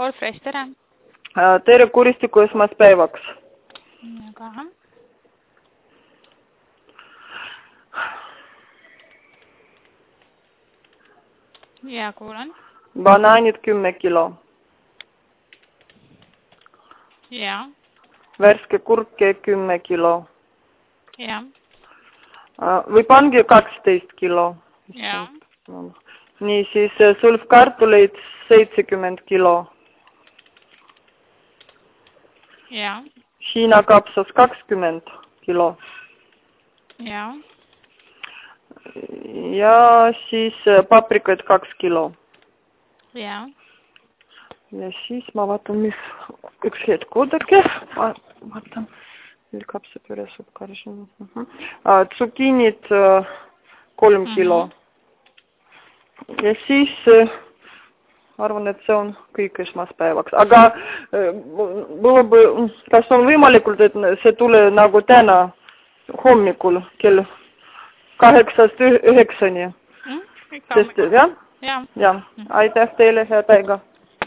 All Fresh, tere! Tere kuristiku esmaspäevaks. Aga. Ja, kuulan. Banaanid 10 kilo. Ja. Värske kurke 10 kilo. Ja. Või pange 12 kilo. Ja. Nii, siis sulfkartuleid 70 kilo. Ja. Hiina kapsas 20 kilo. Ja. Ja siis paprikad 2 kilo. Ja. Ja siis ma vaatan, mis üks hetk oodake. Vaatan, kapsapüre saab karšin. Tsukinid 3 kilo. Ja siis arvan, et see on kõik esmaspäevaks. Aga kas on võimalikult, et see tule nagu täna hommikul kell 8-9? Ikka hommikul. Ja, aitäh teile, head aega.